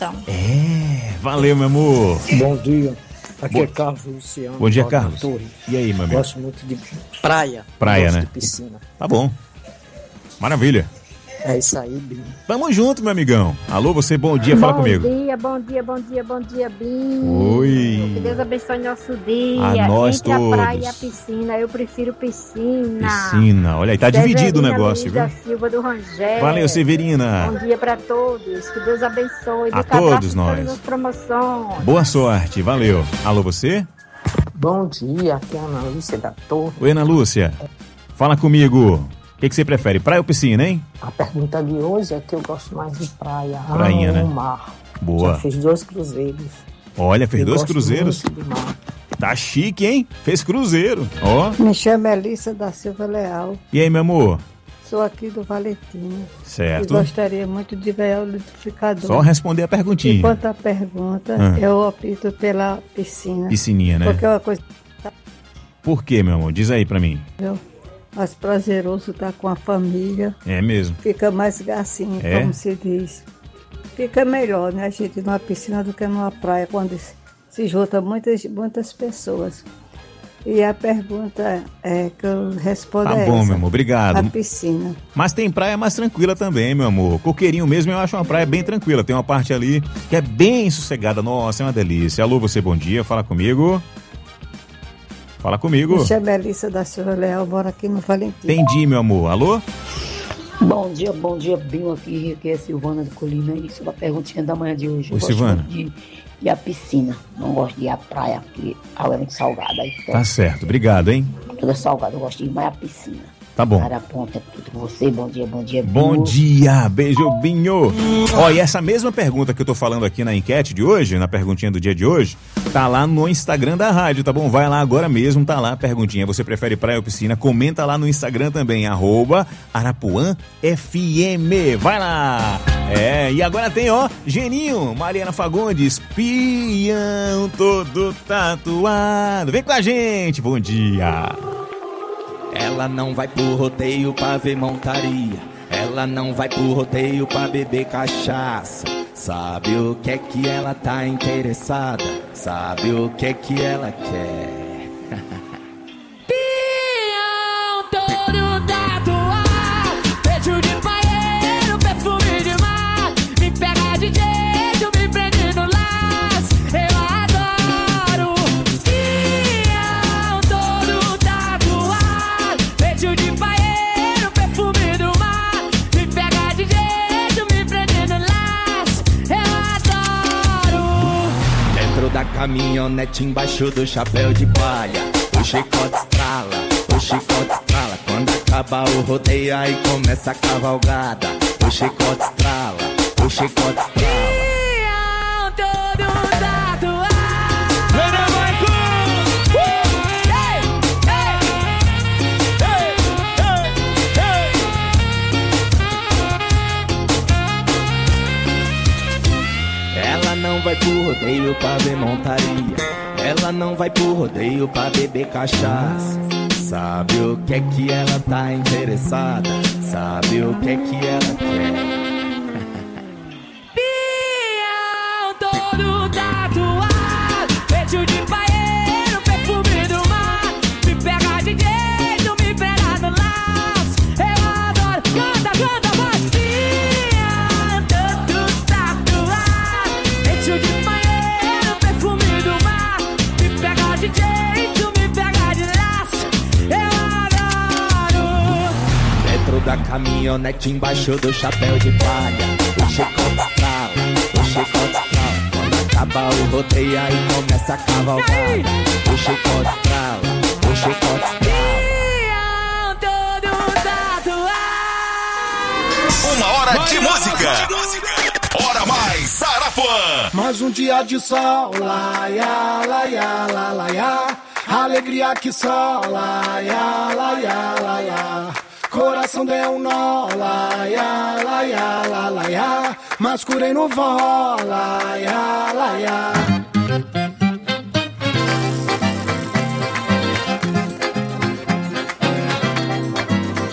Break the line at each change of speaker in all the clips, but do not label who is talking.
Então.
Valeu, meu amor.
Bom dia. Aqui é Carlos Luciano.
Bom dia, Carlos.
Torres.
E aí, meu amigo?
Gosto muito de praia.
Praia,
gosto
né?
de piscina.
Tá bom. Maravilha.
É isso aí, Binho.
Tamo junto, meu amigão. Alô, você, bom dia, fala comigo.
Bom dia, Binho.
Oi.
Que Deus abençoe nosso dia.
A nós
Entre
todos.
a praia e a piscina, eu prefiro piscina.
Piscina, olha aí, tá dividido o
Severina
negócio,
Luiz da
viu?
Silva do Rangel.
Valeu, Severina.
Bom dia pra todos. Que Deus abençoe.
A
Do cadastro
todos
de
nós.
todas as promoções.
Boa sorte, valeu. Alô, você?
Bom dia, aqui é a Ana Lúcia da Torre.
Oi, Ana Lúcia. Fala comigo. O que você prefere, praia ou piscina, hein?
A pergunta de hoje é que eu gosto mais de praia.
Prainha, né?
Mar.
Boa.
Já fiz 2 cruzeiros.
Olha, fez
Eu
2
gosto
cruzeiros.
muito de mar.
Tá chique, hein? Fez cruzeiro. Ó.
Me chamo Elissa da Silva Leal.
E aí, meu amor?
Sou aqui do Valentim.
Certo.
E gostaria muito de ver o liquidificador.
Só responder a perguntinha.
Enquanto a pergunta, eu opto pela piscina.
Piscininha, né?
Porque é uma coisa
Por quê, meu amor? Diz aí pra mim.
mais prazeroso estar com a família.
É mesmo?
Fica mais gacinho, como se diz. Fica melhor, né? A gente ir numa piscina do que numa praia, quando se junta muitas pessoas. E a pergunta que eu respondo
Tá bom, meu amor, obrigado.
A piscina.
Mas tem praia mais tranquila também, meu amor. Coqueirinho mesmo eu acho uma praia bem tranquila. Tem uma parte ali que é bem sossegada. Nossa, é uma delícia. Alô, você, bom dia. Fala comigo. Fala comigo.
Me chamo Elissa da Silva Leal, moro aqui no Valentim.
Entendi, meu amor. Alô?
Bom dia, Binho aqui é Silvana do Colina. E sobre a perguntinha da manhã de hoje.
Oi, Silvana.
De ir à piscina, não gosto de ir à praia, porque a água é muito salgada. Então,
Tá certo, obrigado, hein?
tudo é salgado, eu gosto de ir mais à piscina.
Tá bom.
Cara, ponta, é tudo com você. Bom dia, Binho.
Bom dia, beijo, Binho. Ó, e essa mesma pergunta que eu tô falando aqui na enquete de hoje, na perguntinha do dia de hoje, tá lá no Instagram da rádio, tá bom? Vai lá agora mesmo, tá lá a perguntinha. Você prefere praia ou piscina? Comenta lá no Instagram também, @ArapuãFM. Vai lá! E agora tem, Geninho, Mariana Fagundes, peão todo tatuado. Vem com a gente, bom dia!
Ela não vai pro rodeio pra ver montaria. Ela não vai pro rodeio pra beber cachaça. Sabe o que é que ela tá interessada? Sabe o que é que ela quer?
Peão todo tatuado, peito de paeiro, perfume de mar. Me pega de jeito, me prende no laço. Eu adoro. Peão todo tatuado, peito de paeiro, perfume do mar. Me pega de jeito, me prende no laço. Eu adoro.
Dentro da caminhonete, embaixo do chapéu de palha, o chicote estrala, o chicote estrala. Quando acaba o rodeio, aí começa a cavalgada. O chicote estrala, o chicote estrala.
Peão todo tatuado.
Ela não vai pro rodeio pra ver montaria. Ela não vai pro rodeio pra beber cachaça. Sabe o que é que ela tá interessada? Sabe o que é que ela quer?
Peão todo tatuado, peito de paeiro, perfume do mar. Me pega de jeito, me pega no laço. Eu adoro, canta, vai. Peão todo tatuado, peito de paeiro, perfume do mar. Me pega de jeito, me pega de laço. Eu adoro.
Dentro da caminhonete, embaixo do chapéu de palha, o chicote estrala, o chicote estrala. Quando acaba o rodeio, aí começa a cavalgada. O chicote estrala, o chicote estrala.
Peão todo tatuado.
1 hora de música. Hora mais Arapuã.
Mais um dia de sol, laia, laia, la, laia. Alegria que só, laia, laia, laia. Coração deu um nó, laia, laia, la, laia. Mas curei no vó, laia, laia.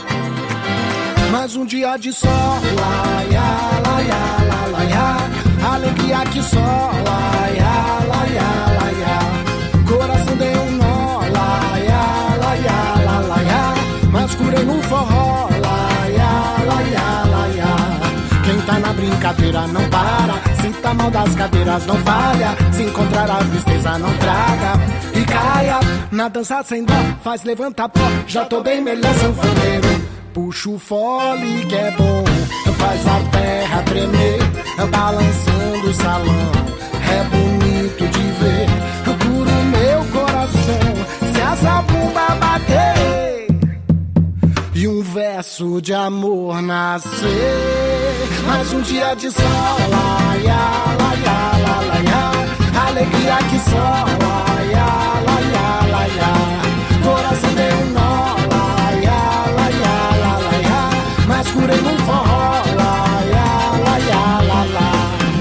Mais um dia de sol, laia, laia, la, laia. alegria que só laia, laia, laia. Coração deu um nó, laia, laia, laia. Mas curei no forró, laia, laia, laia. Quem tá na brincadeira não para, se tá mal das cadeiras não falha, se encontrar a tristeza não traga e caia. Na dança sem dó, faz levantar pó, já tô bem melhor sanfoneiro. Puxa o fole que é bom, faz a terra tremer, balançando o salão, é bonito de ver. Cura o meu coração, se a zabumba bater e um verso de amor nascer. Mais um dia de sol, laia, laia, laia, laia. Alegria que só, laia, laia, laia. Coração deu um nó, laia, laia, laia, laia. Mas curei no forró, laia, laia, laia.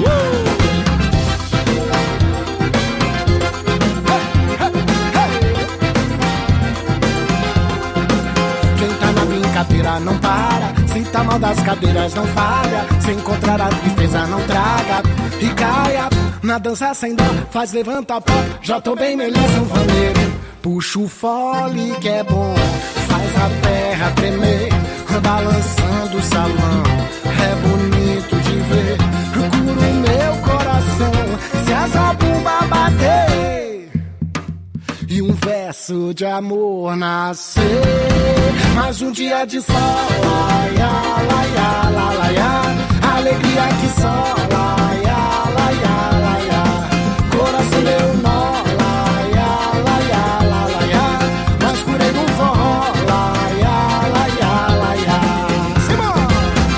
Quem tá na brincadeira não para, se tá mal das cadeiras não falha, se encontrar a tristeza não traga e caia. Na dança sem dó, faz levantar pó, já tô bem melhor sanfoneiro. Puxa o fole que é bom, faz a terra tremer, balançando o salão, é bonito de ver. Cura o meu coração, se a zabumba bater e um verso de amor nascer. Mais um dia de sol, laia, laia, laia, laia. Alegria que só, laia, laia, laia. Coração deu nó, laia, laia, laia, laia. Mas curei no forró, laia, laia, laia. Simão!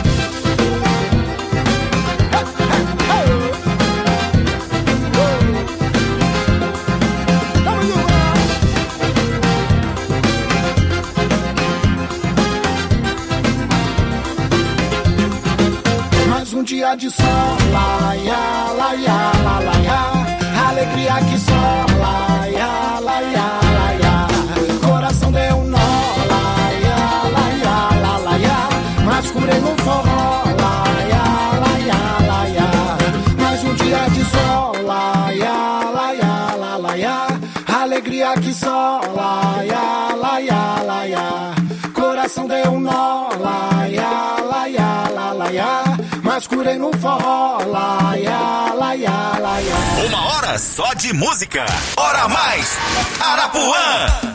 Mais um dia de sol, laia, laia, laia, laia. Alegria que só, laia, laia, laia. Coração deu um nó, laia, laia, laia, laia. Mas curei no forró, laia, laia, laia. Mais um dia de sol, laia, laia, laia, laia. Alegria que só, laia, laia, laia. Coração deu um nó, laia, laia, laia, laia. Mas curei no forró, laia, laia, laia.
Uma hora só de música. Hora mais Arapuã.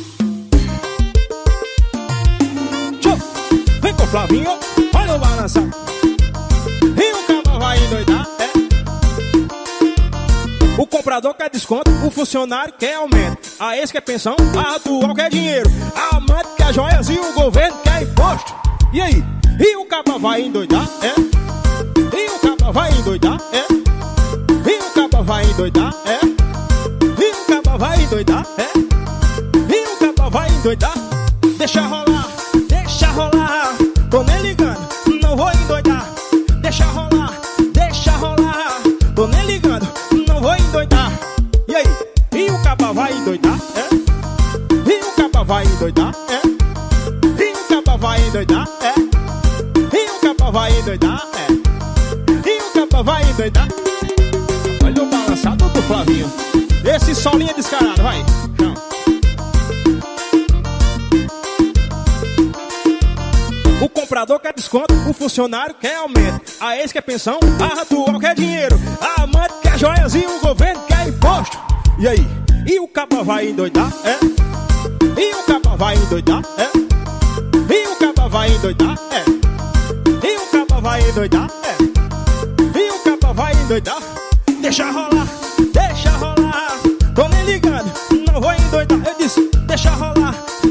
Vem com o Flavinho, olha o balança. E o cabo vai endoidar, é. O comprador quer desconto, o funcionário quer aumento. A ex quer pensão, a atual quer dinheiro. A amante quer joias e o governo quer imposto. E aí? E o cabo vai endoidar, é? E o cabo vai endoidar, é? E o cabo vai endoidar, é? E o cabo vai endoidar, é? E o cabo vai endoidar. Deixa rolar, deixa rolar. Tô nem ligando, não vou endoidar. Deixa rolar, tô nem ligando, não vou endoidar. E aí? E o cabo vai endoidar, é? E o cabo vai endoidar, é? E o cabo vai endoidar, é? E o cabo vai endoidar, é? E o cabo vai endoidar. Olha o balançado do Flavinho. Esse solinho é descarado, vai. O comprador quer desconto, o funcionário quer aumento. A ex quer pensão, a atual quer dinheiro. A amante quer joias e o governo quer imposto. E aí? E o cabo vai endoidar, é? E o cabo vai endoidar, é? E o cabo vai endoidar, é? E o cabo vai endoidar, é? E o cabo vai endoidar. Deixa rolar, tô nem ligando, não vou endoidar. Eu disse, deixa rolar,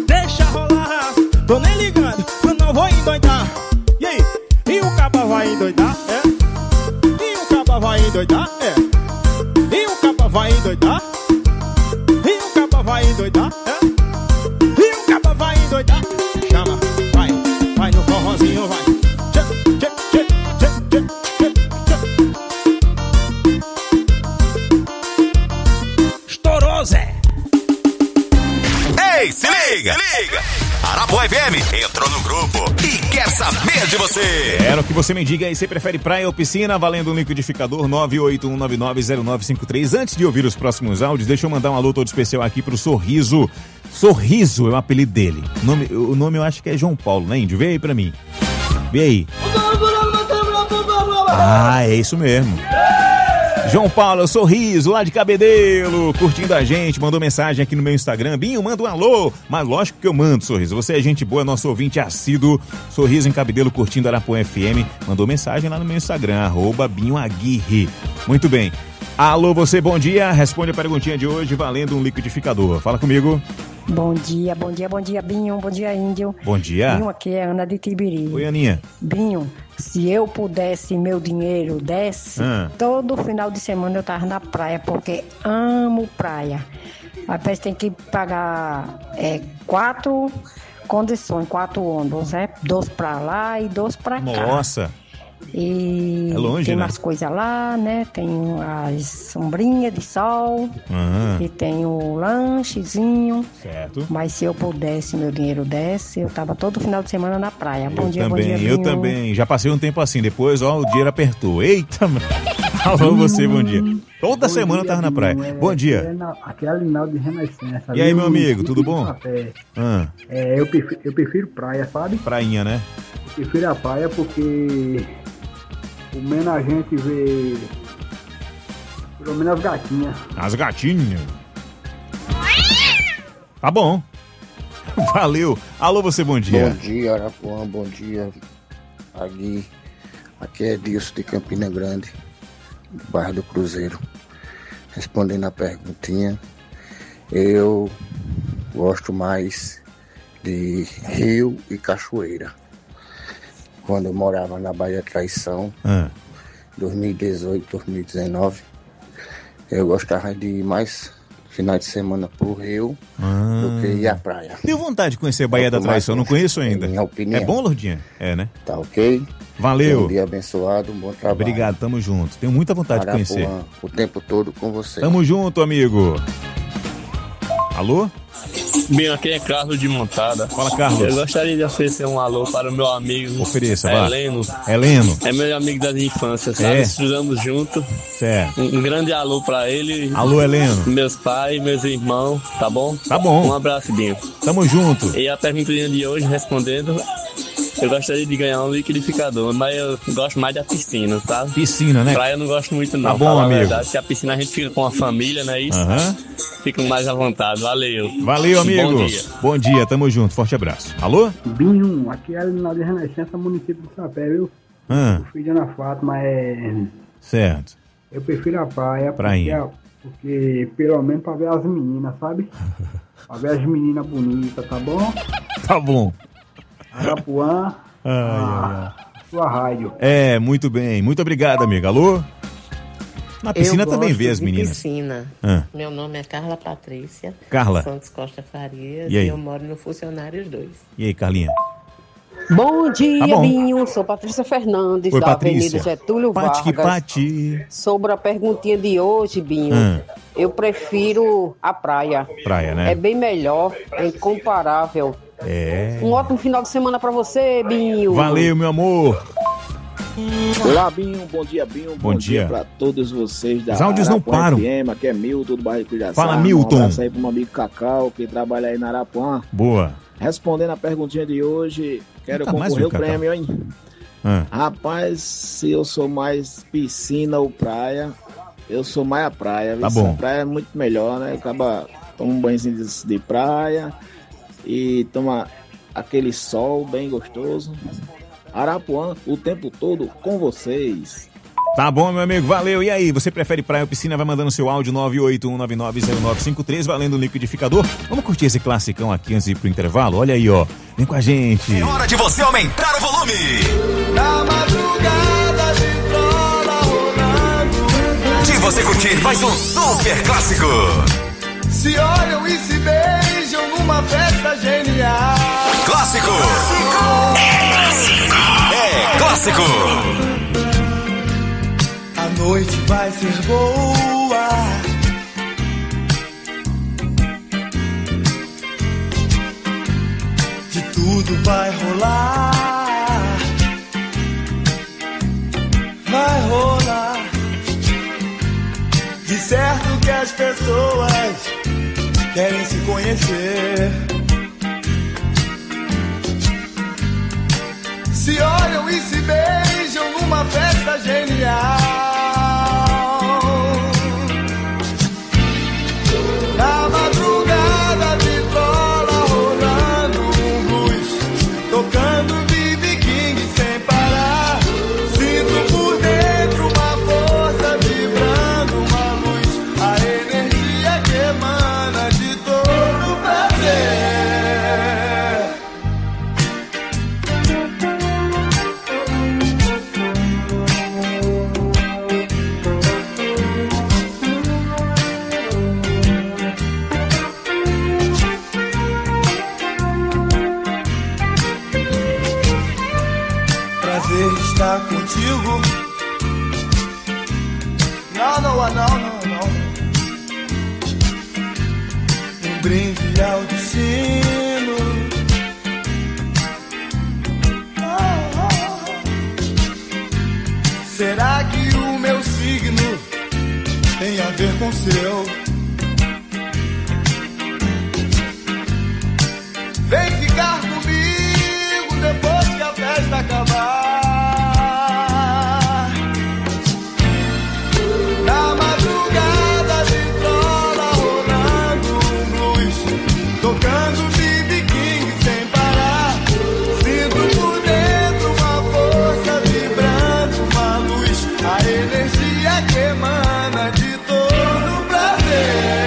tô nem ligando, não vou endoidar. E aí? E o cabo vai endoidar, é? E o cabo vai endoidar, é? E o cabo vai endoidar. E o cabo vai endoidar, é? E o cabo vai endoidar. Chama, vai no forrozinho, vai. Estourou, Zé.
Ei, se liga, se liga. Arapuã FM entrou no grupo e quer saber de você.
Quero que você me diga aí, você prefere praia ou piscina, valendo um liquidificador 981990953. Antes de ouvir os próximos áudios, deixa eu mandar um alô todo especial aqui pro Sorriso. Sorriso é o apelido dele. O nome eu acho que é João Paulo, né, Índio? Vê aí pra mim. Vê aí. Ah, é isso mesmo. João Paulo, Sorriso, lá de Cabedelo, curtindo a gente, mandou mensagem aqui no meu Instagram. Binho, manda um alô. Mas lógico que eu mando, Sorriso. Você é gente boa, nosso ouvinte assíduo. Sorriso em Cabedelo, curtindo Arapuã FM. Mandou mensagem lá no meu Instagram, @BinhoAguirre. Muito bem. Alô, você, bom dia. Responde a perguntinha de hoje, valendo um liquidificador. Fala comigo.
Bom dia, Binho. Bom dia, Índio.
Bom dia.
Binho, aqui é Ana de Tibiri.
Oi, Aninha.
Binho, se eu pudesse, meu dinheiro desse, todo final de semana eu tava na praia, porque amo praia. Mas tem que pagar 4 condições, 4 ônibus, né? 2 pra lá e 2 pra cá.
Nossa.
E
é longe,
tem
né?
umas coisas lá, né? Tem as sombrinhas de sol e tem o lanchezinho.
Certo.
Mas se eu pudesse, meu dinheiro desse, eu tava todo final de semana na praia. Bom dia,
Eu também. Já passei um tempo assim, depois, o dinheiro apertou. Eita, mano. Alô, você, bom dia. Toda semana eu tava na praia. Bom dia.
Aqui é Alinaldo de Renascença.
E aí, meu amigo, tudo bom?
Eu prefiro praia, sabe?
Prainha, né?
Eu prefiro a praia porque o menos a gente vê pelo menos as gatinhas.
As gatinhas. Tá bom. Valeu. Alô, você, bom dia.
Bom dia, Arapuã. Bom dia, Agui. Aqui é Dilson de Campina Grande, do bairro do Cruzeiro. Respondendo a perguntinha, eu gosto mais de rio e cachoeira. Quando eu morava na Bahia Traição, 2018, 2019, eu gostava de ir mais finais de semana pro rio do que ir à praia.
Tenho vontade de conhecer a Bahia da Traição, não conheço ainda.
Minha opinião.
É bom, Lourdinha? É, né?
Tá ok?
Valeu.
Um dia abençoado, um bom trabalho.
Obrigado, tamo junto. Tenho muita vontade de conhecer.
O tempo todo com você.
Tamo junto, amigo. Alô?
Bem, aqui é Carlos de Montada.
Fala, Carlos.
Eu gostaria de oferecer um alô para o meu amigo
Ofereça, vá.
Heleno. É meu amigo das infâncias, sabe? Estudamos juntos.
Certo.
Um grande alô para ele.
Alô, Heleno.
Meus pais, meus irmãos, tá bom?
Tá bom.
Um abraço, Binho.
Tamo junto.
E a perguntinha de hoje, respondendo, eu gostaria de ganhar um liquidificador, mas eu gosto mais da piscina, tá?
Piscina, né?
Praia eu não gosto muito não.
Tá bom, amigo.
Verdade, porque a piscina a gente fica com a família, não é isso? Fica mais à vontade. Valeu.
Valeu, amigo.
Bom dia.
Bom dia, tamo junto. Forte abraço. Alô?
Binho, aqui é Alinaldo de Renascença, município do Sapé, viu? O filho de Ana Fátima
Certo.
Eu prefiro a praia.
Prainha.
Porque pelo menos pra ver as meninas, sabe? Pra ver as meninas bonitas, tá bom?
Tá bom.
Arapuã, sua rádio.
É, muito bem. Muito obrigado, amigo. Alô? Na piscina também vê as meninas.
Piscina. Meu nome é Carla Patrícia.
Carla.
Santos Costa Farias.
E aí?
Eu moro no Funcionários 2.
E aí, Carlinha?
Bom dia,
Tá bom.
Binho. Sou Patrícia Fernandes,
Oi,
da
Patrícia.
Avenida Getúlio Vargas.
Pati.
Sobre a perguntinha de hoje, Binho, eu prefiro a praia.
Praia, né?
É bem melhor, é incomparável.
É.
Um ótimo final de semana pra você, Binho.
Valeu, meu amor.
Olá, Binho. Bom dia, Binho.
Bom dia
pra todos vocês da
Os áudios não
Arapuã
param.
FM, aqui é Milton, do bairro de Cuidaçá.
Fala, Milton.
Um abraço aí pro meu amigo Cacau, que trabalha aí na Arapuã.
Boa.
Respondendo a perguntinha de hoje, quero
Nunca mais
concorrer
vi
o
o Cacau.
prêmio, hein? Rapaz, se eu sou mais piscina ou praia, eu sou mais a praia.
Tá
viu?
bom.
A praia é muito melhor, né? Acaba toma um banhozinho de praia e toma aquele sol bem gostoso. Arapuã, o tempo todo com vocês.
Tá bom, meu amigo, valeu. E aí, você prefere praia ou piscina? Vai mandando seu áudio 981990953, valendo um liquidificador. Vamos curtir esse classicão aqui antes de ir pro intervalo? Olha aí, ó. Vem com a gente.
É hora de você aumentar o volume.
Na madrugada de trola rolando.
De você curtir mais um super clássico.
Se olham e se beijam numa festa genial.
Clássico. É clássico. É clássico.
A noite vai ser boa. De
tudo vai rolar. Vai rolar. De certo que as pessoas querem se conhecer. Se olham e se beijam numa festa genial. Na madrugada vitrola rolando um blues, tocando B.B. King sem parar. Sinto por dentro uma força vibrando, uma luz, a energia que emana de todo prazer. Prazer estar contigo. Não, não, não, não. Um brinde ao destino. Será que o meu signo tem a ver com o seu? Vem ficar comigo depois que a festa acabar. Na madrugada vitrola rolando um blues, tocando B.B. King sem parar. Sinto por dentro uma força vibrando, uma luz, a energia que emana de todo prazer.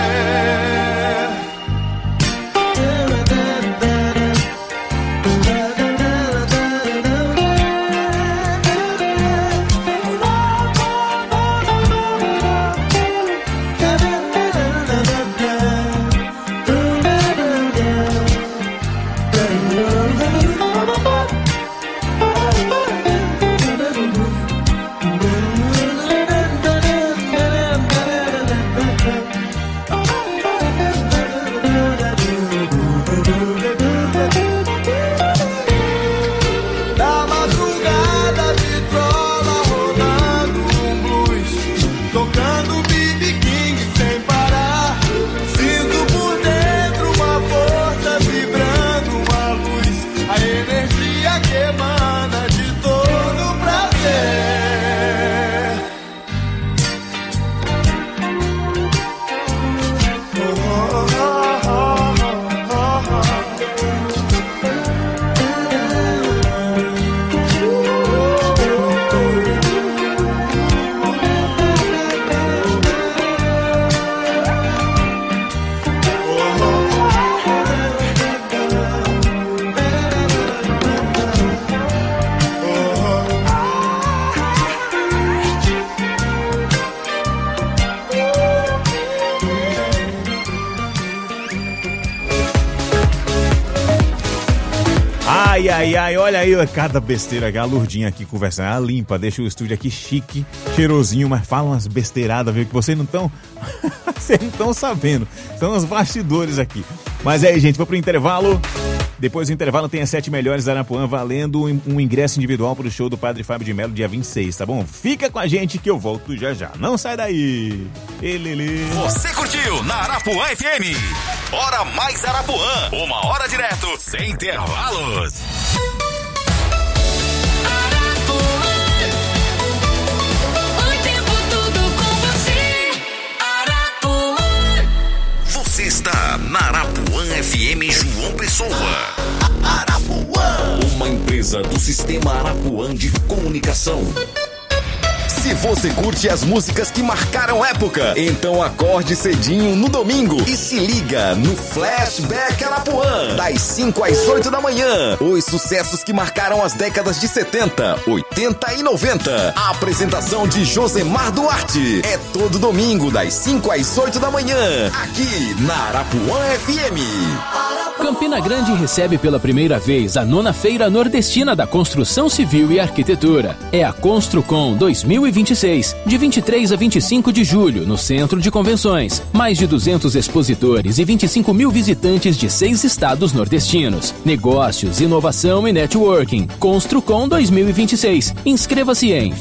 Na madrugada vitrola rolando um blues, tocando B.B. King sem parar. Sinto por dentro uma força vibrando, uma luz, a energia que emana de todo prazer.
Ai, olha aí, cada besteira, a Lourdinha aqui conversando, ela limpa, deixa o estúdio aqui chique, cheirosinho, mas fala umas besteiradas, viu, que vocês não estão sabendo, são os bastidores aqui. Mas aí, gente, vou pro intervalo, depois do intervalo tem as 7 melhores da Arapuã valendo um ingresso individual pro show do Padre Fábio de Melo dia 26, tá bom? Fica com a gente que eu volto já já, não sai daí.
Você curtiu na Arapuã FM, Hora Mais Arapuã, 1 hora direto, sem intervalos. Você está na Arapuã FM João Pessoa. Arapuã, uma empresa do Sistema Arapuã de Comunicação. Se você curte as músicas que marcaram época, então acorde cedinho no domingo e se liga no Flashback Arapuã, das 5 às 8 da manhã. Os sucessos que marcaram as décadas de 70, 80 e 90. A apresentação de Josemar Duarte é todo domingo, das 5 às 8 da manhã, aqui na Arapuã FM.
Campina Grande recebe pela primeira vez a 9ª Feira Nordestina da Construção Civil e Arquitetura. É a Construcom 2026, de 23 a 25 de julho, no Centro de Convenções. Mais de 200 expositores e 25 mil visitantes de 6 estados nordestinos. Negócios, inovação e networking. Construcom 2026. Inscreva-se em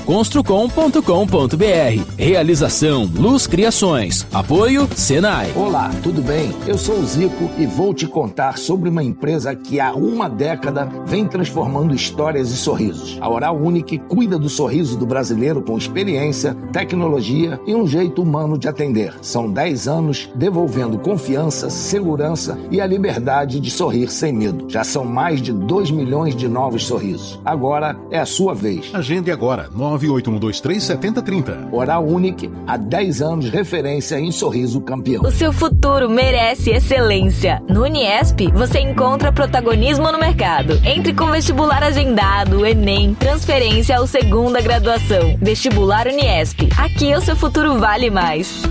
feiraconstrucom.com.br. Realização Luz Criações. Apoio Senai.
Olá, tudo bem? Eu sou o Zico e vou te contar sobre uma empresa que há uma década vem transformando histórias e sorrisos. A Oral Unique cuida do sorriso do brasileiro com experiência, tecnologia e um jeito humano de atender. São 10 anos devolvendo confiança, segurança e a liberdade de sorrir sem medo. Já são mais de 2 milhões de novos sorrisos. Agora é a sua vez.
Agende agora, 981237030.
Oral Unique, há 10 anos referência em sorriso campeão.
O seu futuro merece excelência. No Uniesp, você encontra protagonismo no mercado. Entre com vestibular agendado, Enem, transferência ou segunda graduação. Vestibular Uniesp. Aqui o seu futuro vale mais.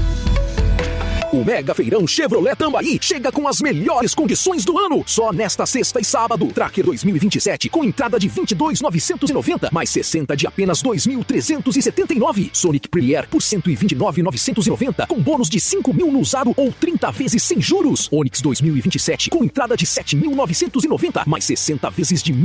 O Mega Feirão Chevrolet Tambaí chega com as melhores condições do ano. Só nesta sexta e sábado. Tracker 2027 com entrada de 22.990, mais 60 de apenas 2.379. Sonic Premier por 129.990, com bônus de 5.000 no usado ou 30 vezes sem juros. Onix 2027 com entrada de 7.990, mais 60 vezes de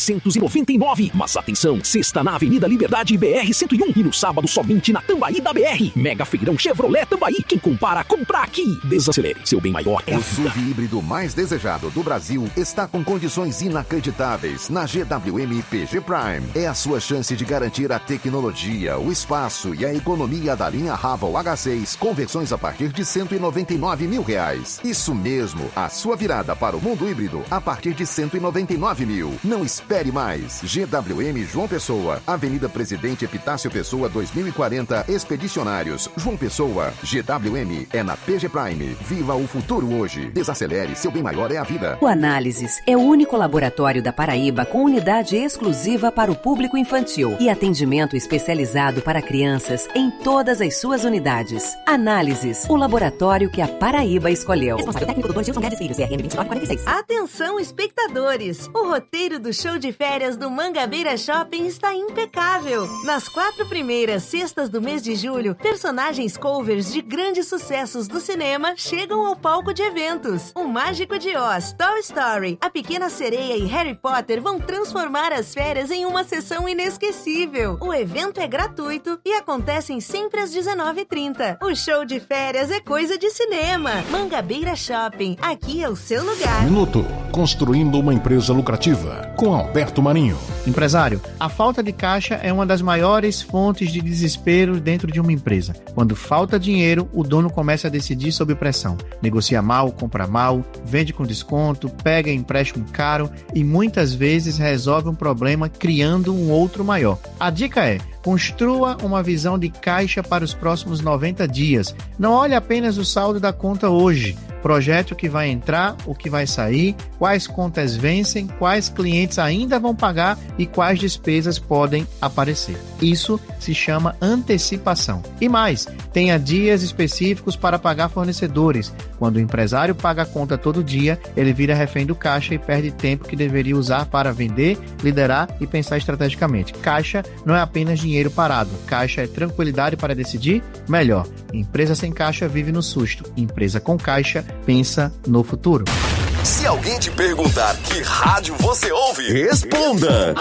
1.999. Mas atenção, sexta na Avenida Liberdade BR-101 e no sábado somente na Tambaí da BR. Mega Feirão Chevrolet Tambaí. Quem compara, compra aqui. Desacelere, seu bem maior é a vida.
O SUV híbrido mais desejado do Brasil está com condições inacreditáveis na GWM PG Prime. É a sua chance de garantir a tecnologia, o espaço e a economia da linha Raval H6 com versões a partir de R$199 mil. Isso mesmo, a sua virada para o mundo híbrido a partir de R$199 mil. Não espere mais. GWM João Pessoa, Avenida Presidente Epitácio Pessoa 2040, Expedicionários, João Pessoa. GWM é na PG Prime. Viva o futuro hoje. Desacelere, seu bem maior é a vida.
O Análises é o único laboratório da Paraíba com unidade exclusiva para o público infantil e atendimento especializado para crianças em todas as suas unidades. Análises, o laboratório que a Paraíba escolheu.
Responsável técnico Dr. Gilson Guedes Filho, CRM 2946.
Atenção, espectadores! O roteiro do show de férias do Mangabeira Shopping está impecável. Nas 4 primeiras sextas do mês de julho, personagens covers de grandes sucessos do cinema chegam ao palco de eventos. O Mágico de Oz, Toy Story, A Pequena Sereia e Harry Potter vão transformar as férias em uma sessão inesquecível. O evento é gratuito e acontece sempre às 19h30. O show de férias é coisa de cinema. Mangabeira Shopping, aqui é o seu lugar.
Minuto, construindo uma empresa lucrativa, com Alberto Marinho.
Empresário, a falta de caixa é uma das maiores fontes de desespero dentro de uma empresa. Quando falta dinheiro, o dono começa a decidir sob pressão. Negocia mal, compra mal, vende com desconto, pega empréstimo caro e muitas vezes resolve um problema criando um outro maior. A dica é: construa uma visão de caixa para os próximos 90 dias. Não olhe apenas o saldo da conta hoje. Projete o que vai entrar, o que vai sair, quais contas vencem, quais clientes ainda vão pagar e quais despesas podem aparecer. Isso se chama antecipação. E mais, tenha dias específicos para pagar fornecedores. Quando o empresário paga a conta todo dia, ele vira refém do caixa e perde tempo que deveria usar para vender, liderar e pensar estrategicamente. Caixa não é apenas dinheiro parado. Caixa é tranquilidade para decidir melhor. Empresa sem caixa vive no susto. Empresa com caixa pensa no futuro.
Se alguém te perguntar que rádio você ouve, responda.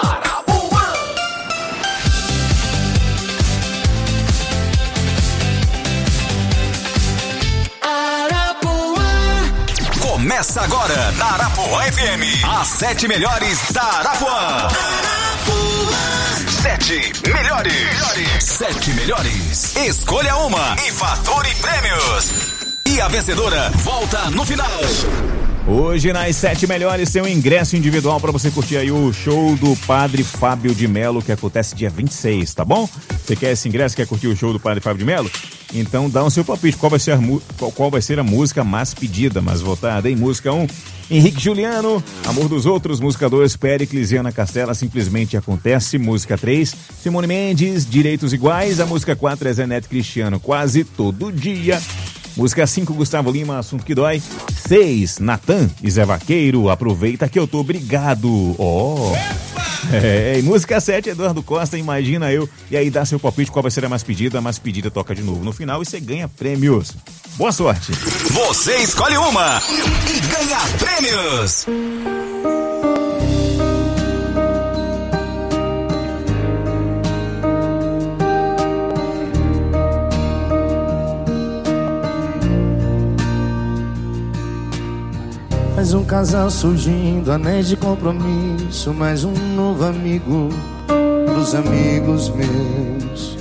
Começa agora na Arapuã FM, as 7 melhores da Arapuã. 7 melhores. 7 melhores. Escolha uma e fature prêmios. E a vencedora volta no final.
Hoje nas 7 melhores tem um ingresso individual para você curtir aí o show do Padre Fábio de Melo, que acontece dia 26, tá bom? Você quer esse ingresso, quer curtir o show do Padre Fábio de Melo? Então dá o seu palpite, qual vai ser a música mais pedida, mais votada, hein? Música 1, Henrique Juliano, Amor dos Outros. Música 2, Péricles e Ana Castela, Simplesmente Acontece. Música 3, Simone Mendes, Direitos Iguais. A música 4 é Zé Neto Cristiano, Quase Todo Dia. Música 5, Gustavo Lima, Assunto que Dói. 6, Natan e Zé Vaqueiro, aproveita que eu tô, obrigado. E música 7, Eduardo Costa, Imagina Eu. E aí dá seu palpite, qual vai ser a mais pedida toca de novo no final e você ganha prêmios. Boa sorte.
Você escolhe uma e ganha prêmios.
Mais um casal surgindo, anéis de compromisso, mais um novo amigo pros amigos meus.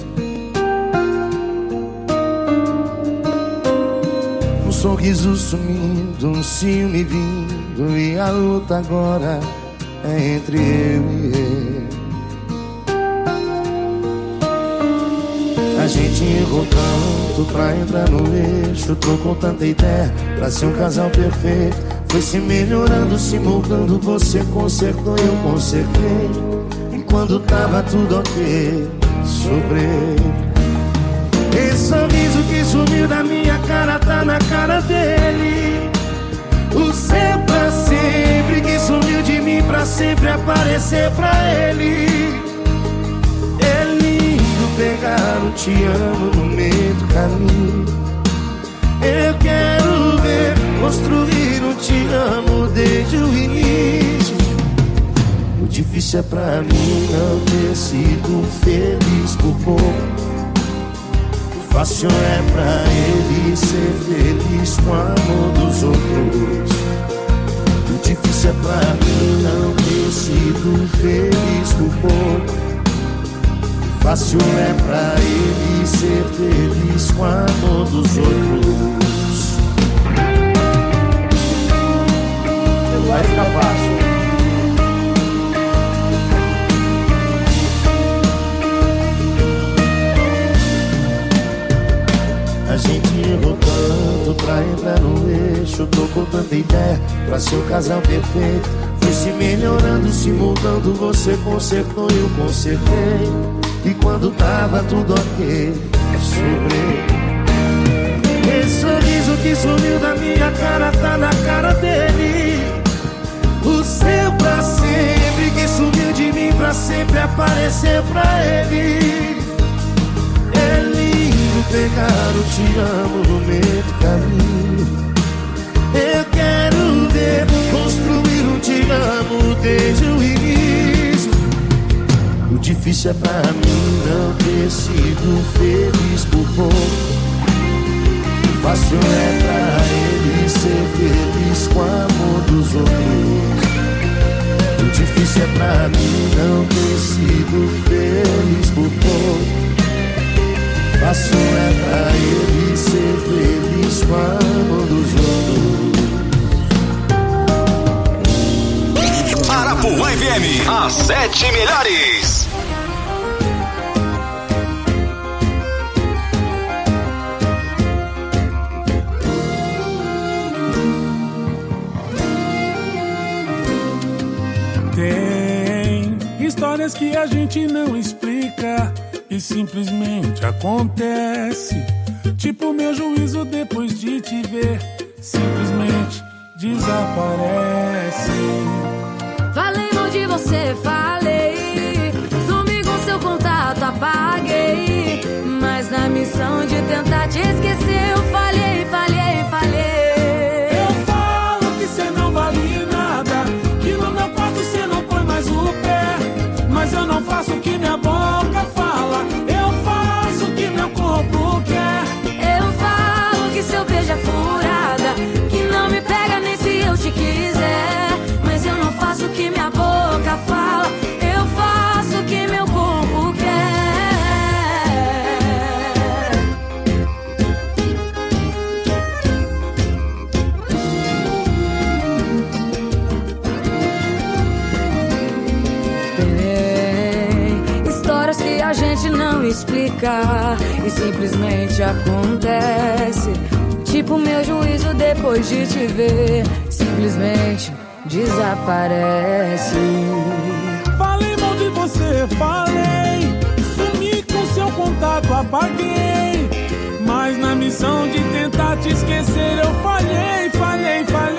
Um sorriso sumindo, um ciúme vindo, e a luta agora é entre eu e ele. A gente errou tanto pra entrar no eixo, trocou tanta ideia pra ser um casal perfeito. Foi se melhorando, se moldando, você consertou, eu consertei. E quando tava tudo ok, sobrei. Esse sorriso que sumiu da minha cara tá na cara dele. O seu pra sempre que sumiu de mim pra sempre aparecer pra ele. É lindo pegar um te amo no meio do caminho. Eu quero ver construir um te amo desde o início. O difícil é pra mim não ter sido feliz por pouco. O fácil é pra ele ser feliz com o amor dos outros. O difícil é pra mim não ter sido feliz por pouco. O fácil é pra ele ser feliz com o amor dos outros. Vai ficar fácil. A gente errou tanto pra entrar no eixo, trocou tanta ideia pra ser um casal perfeito. Foi se melhorando, se moldando, você consertou, eu consertei. E quando tava tudo ok, sobrei. Esse sorriso que sumiu da minha cara tá na cara dele. O seu pra sempre que sumiu de mim pra sempre aparecer pra ele. É lindo pegar o te amo no meio do caminho. Eu quero ver construir um te amo desde o início. O difícil é pra mim não ter sido feliz por pouco. O fácil é pra ele ser feliz com o amor dos outros. O difícil é pra mim não ter sido feliz por pouco. O fácil é pra ele ser feliz com o amor dos outros.
Arapuã FM, as 7 melhores.
Tem histórias que a gente não explica e simplesmente acontece. Tipo meu juízo depois de te ver, simplesmente desaparece.
Falei mal de você, falei. Sumi com seu contato, apaguei. Mas na missão de tentar te esquecer, eu falhei, falhei, falhei.
Eu falo que cê não vale nada, que no meu quarto cê não põe mais o pé. Mas eu não faço o que minha boca fala, eu faço o que meu corpo quer.
Eu falo que seu beijo é furada, que não me pega nem se eu te quiser. Mas eu não faço o que minha boca fala, eu faço o que meu corpo quer. Tem histórias que a gente não explica e simplesmente acontece. Tipo meu juízo depois de te ver, simplesmente desaparece.
Falei mal de você, falei. Sumi com seu contato, apaguei. Mas na missão de tentar te esquecer, eu falhei, falhei, falhei.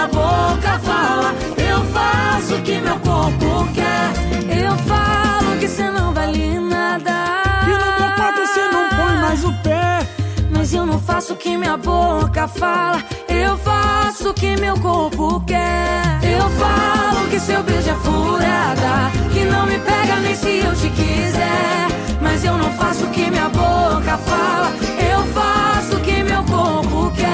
minha boca fala. Eu faço o que meu corpo quer.
Eu falo que cê não vale nada,
que no meu quarto cê não põe mais o pé.
mas eu não faço o que minha boca fala. Eu faço o que meu corpo quer. Eu falo que seu beijo é furada, que não me pega nem se eu te quiser, mas eu não faço o que minha boca fala. Eu faço o que meu corpo quer.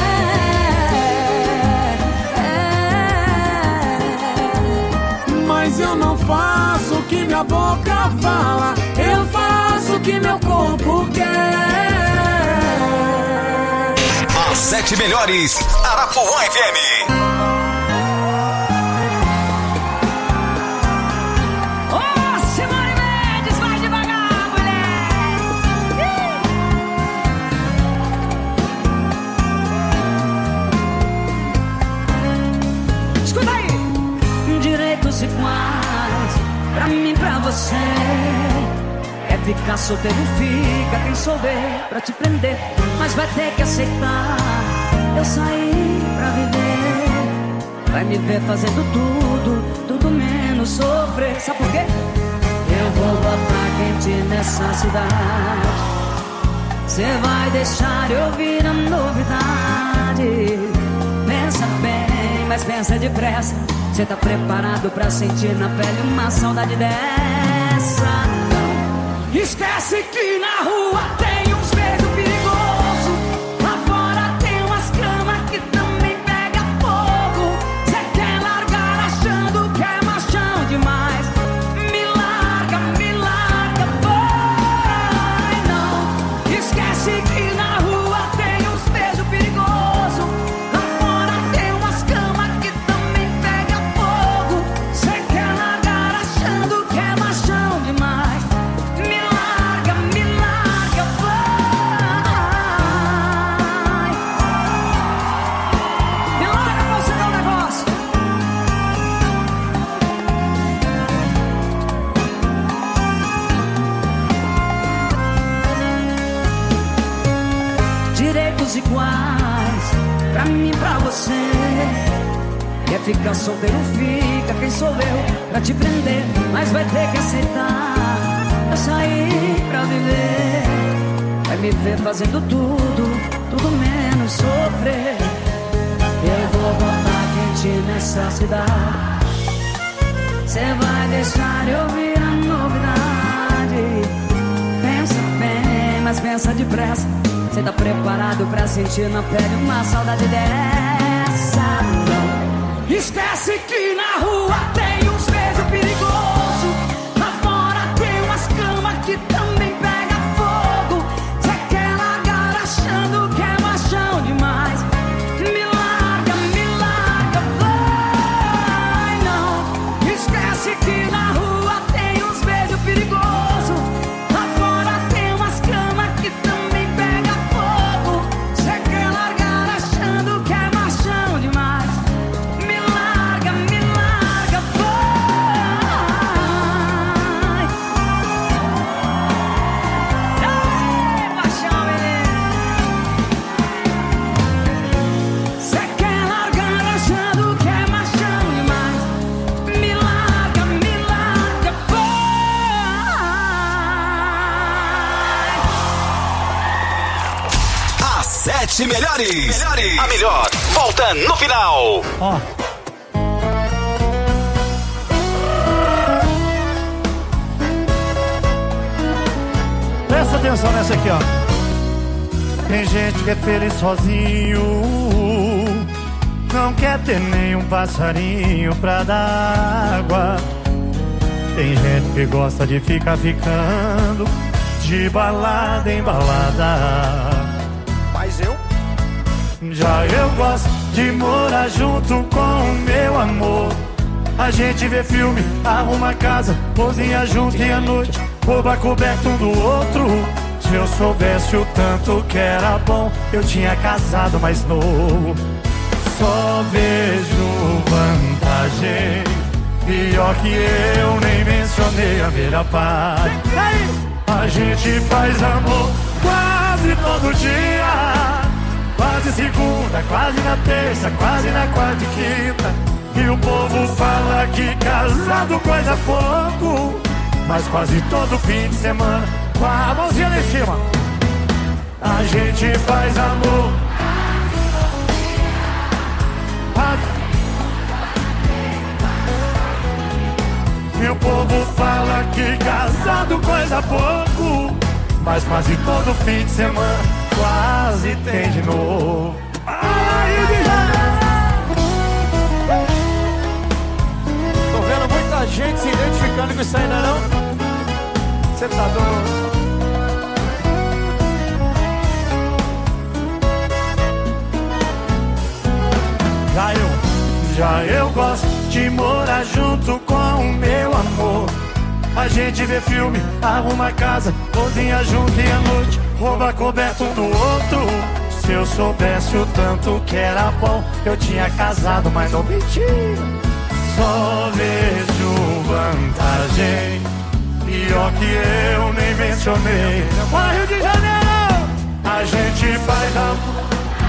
Mas eu não faço o que minha boca fala. Eu faço o que meu corpo quer.
As 7 melhores, Arapuã FM.
Iguais, pra mim, pra você. É ficar solteiro, fica quem souber pra te prender, mas vai ter que aceitar. Eu saí pra viver, vai me ver fazendo tudo menos sofrer. Sabe por quê? Eu vou botar quente nessa cidade. Cê vai deixar eu ouvir a novidade. Pensa bem, mas pensa depressa. Cê tá preparado pra sentir na pele uma saudade dessa? Não. Esquece que na rua tem uns beijos perigosos. Lá fora tem umas camas que também pega fogo. Cê quer largar achando que é machão demais. Me larga, vai não. Esquece que na rua tem uns beijos perigosos. Lá fora tem umas camas que também pega fogo. Cê quer largar achando que é machão demais. Me larga, vai. Me larga pra você dar um negócio. Direitos iguais, pra mim e pra você. Quer ficar solteiro, fica quem sou eu pra te prender, mas vai ter que aceitar. Eu saí pra viver, vai me ver fazendo tudo menos sofrer. Eu vou botar quente nessa cidade. Cê vai deixar eu ouvir a novidade. Pensa bem, mas pensa depressa. Cê tá preparado pra sentir na pele uma saudade dessa? Não. Esquece que na rua tem uns beijos perigosos. Lá fora tem umas camas que também pega fogo. Cê quer largar achando que é machão demais. Me larga, vai não. Esquece que na rua tem uns beijos perigosos. Lá fora tem umas camas que também pega fogo. Cê quer largar achando que é machão demais. Me larga, vai. Ei, paixão, menino. Cê quer largar achando que é machão demais. Me larga, vai.
As 7 melhores. A melhor volta no final.
Ó. Presta atenção nessa aqui, ó. Tem gente que é feliz sozinho, não quer ter nenhum passarinho pra dar água. Tem gente que gosta de ficar ficando de balada em balada.
Mas eu?
Já eu gosto de morar junto com o meu amor. A gente vê filme, arruma casa, cozinha junto e à noite rouba coberto um do outro. Se eu soubesse o tanto que era bom, eu tinha casado mais novo. Só vejo vantagem, pior que eu nem mencionei a minha parte. A gente faz amor quase todo dia.
quase segunda, quase na terça, quase na quarta e quinta. E o povo fala que casado coisa pouco, mas quase todo fim de semana, com a mãozinha lá em cima, a gente faz amor. E o povo fala que casado coisa pouco, mas quase todo fim de semana quase tem de novo. Ai, de Janeiro! Tô vendo muita gente se identificando com isso ainda não? Você tá doido? Já eu gosto de morar junto com o meu amor. A gente vê filme, arruma casa, cozinha junto e à noite rouba coberto um do outro. Se eu soubesse o tanto que era bom, eu tinha casado, mas não menti. Só vejo vantagem, pior que eu nem mencionei. Rio de Janeiro, a gente faz amor.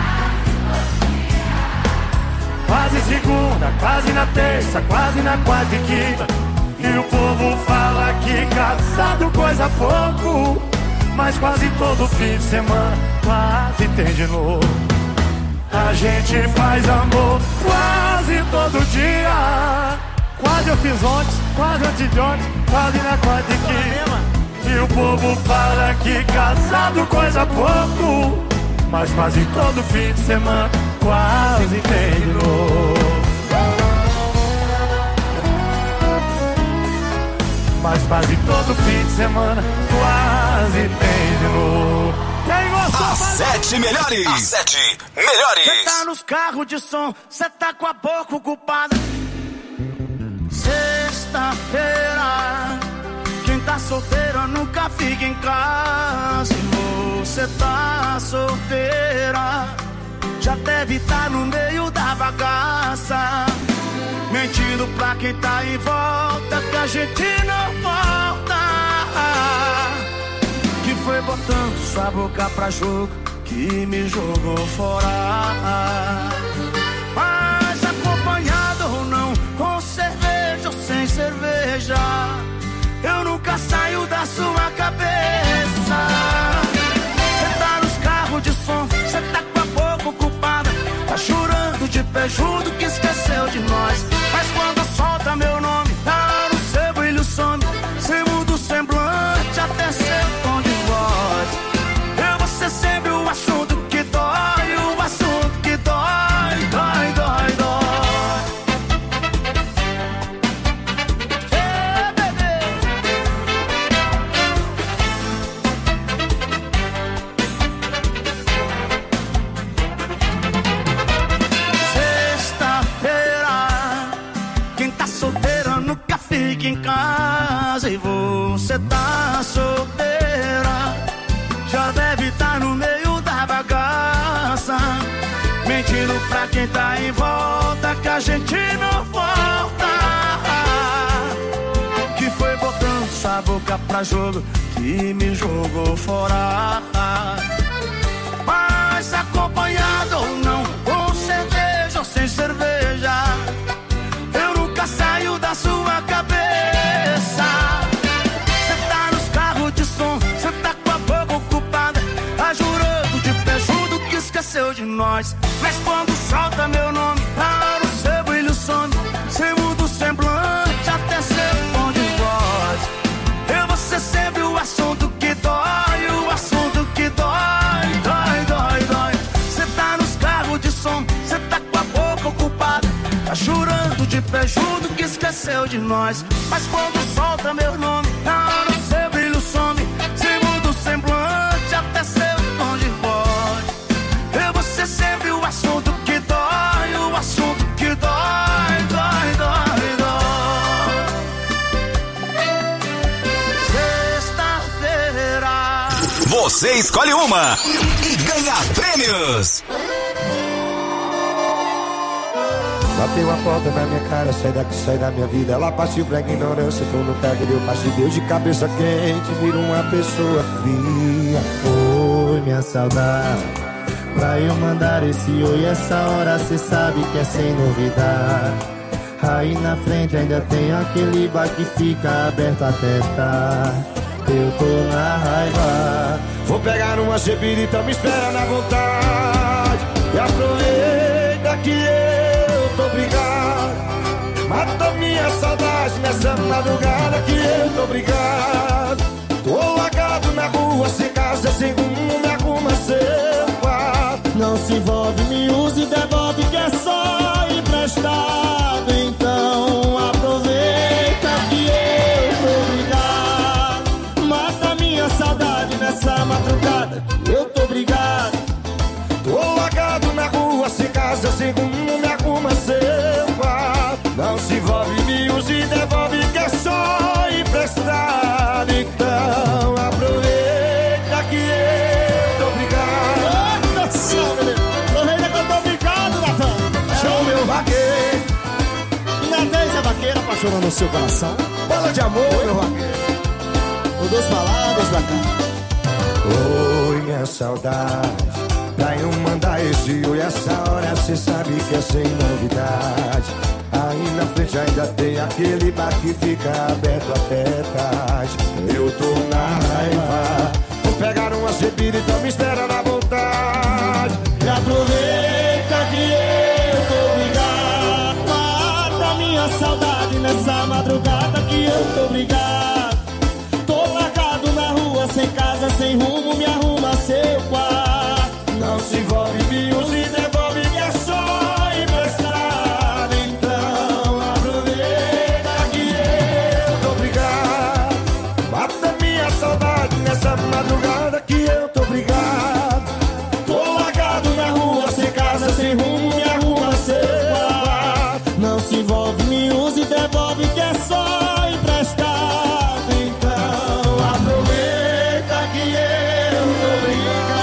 Quase segunda, quase na terça, quase na quarta e quinta. E o povo fala que casado coisa pouco, mas quase todo fim de semana quase tem de novo. A gente faz amor quase todo dia. Quase eu fiz ontem, quase antes de ontem, quase na quarta e quinta. E o povo fala que casado coisa pouco, mas quase todo fim de semana quase tem de novo. Mas quase todo fim de semana quase tem de novo. Quem gostou?
As 7 melhores. As 7 melhores.
Cê tá nos carros de som, cê tá com a boca ocupada. Sexta-feira, quem tá solteiro nunca fica em casa. E você tá solteira, já deve estar no meio da bagaça, mentindo pra quem tá em volta que a gente não volta. Que foi botando sua boca pra jogo que me jogou fora. Mas acompanhado ou não, com cerveja ou sem cerveja, eu nunca saio da sua cabeça. Cê tá nos carros de som, cê tá com a boca ocupada, tá chorando de pé junto que esqueceu de nós. Mas quando solta meu nome, tá no seu brilho some, cê muda o semblante até seu tom de voz. Eu vou ser sempre o assunto que dói, o assunto que dói, dói, dói, dói. Ei, bebê. Sexta-feira, quem tá solteiro nunca fica em casa. E você tá solteira, já deve estar no meio da bagaça, mentindo pra quem tá em volta que a gente não volta. Que foi botando sua boca pra jogo que me jogou fora. Mas acompanhado ou não, com cerveja ou sem cerveja, eu nunca saio da sua cabeça. Cê tá nos carros de som, cê tá com a boca ocupada, tá jurando de pé junto que esqueceu de nós. Mas quando solta meu nome, tá no seu brilho some, cê muda o semblante até seu tom de voz. Eu vou ser sempre o assunto que dói, o assunto que dói, dói, dói, dói. Cê tá nos carros de som, cê tá com a boca ocupada, tá chorando de pé junto que esqueceu de nós. Mas quando solta meu nome, tá no seu brilho some, cê muda o semblante até seu tom de voz. Eu vou ser sempre o assunto que dói, o assunto que dói, dói, dói, dói. Sexta-feira,
Você escolhe uma e ganha prêmios.
Bateu a porta na minha cara, sai daqui, sai da minha vida. Ela partiu pra ignorância, tô no cargo, deu passe, deu de cabeça quente, vira uma pessoa fria. Oi, minha saudade, pra eu mandar esse oi. Essa hora cê sabe que é sem novidade. Aí na frente ainda tem aquele bar que fica aberto até tarde. Eu tô na raiva.
Vou pegar uma bebida, então me espera na vontade. E aproveita que eu tô brigado. Mata minha saudade nessa madrugada que eu tô brigado. Tô largado na rua, sem casa, sem rumo, me arruma seu quarto.
Não se envolve, me use e devolve que é só emprestado. Então aproveita que eu tô brigado. Mata minha saudade nessa madrugada que eu tô brigado.
Tô largado na rua, sem casa, sem rumo, me arruma seu quarto. Não se envolve, me use e devolve que é só emprestado. Então aproveita que eu tô brigado.
Aproveita que eu tô brigado, Natan.
Show meu vaqueiro.
Natan é vaqueiro apaixonando o seu coração.
Bola de amor, meu vaqueiro.
Com duas palavras pra cá.
Oi, minha saudade. Pra eu mandar esse oi, essa hora cê sabe que é sem novidade. Aí na frente ainda tem aquele bar que fica aberto até tarde. Eu tô na raiva. Vou pegar uma bebida, então me espera na vontade.
E aproveita que eu tô brigado. Mata minha saudade nessa madrugada que eu tô brigado. Tô largado na rua, sem casa, sem rumo, me arruma seu quarto.
Não se envolve, me use e devolve que é só emprestado. Então aproveita que eu tô brigado. Mata minha saudade nessa madrugada que eu tô brigado.
Tô largado na rua, sem casa, sem rumo, me arruma seu quarto. Não se envolve, me use e devolve que é só emprestado. Então aproveita que eu tô brigado.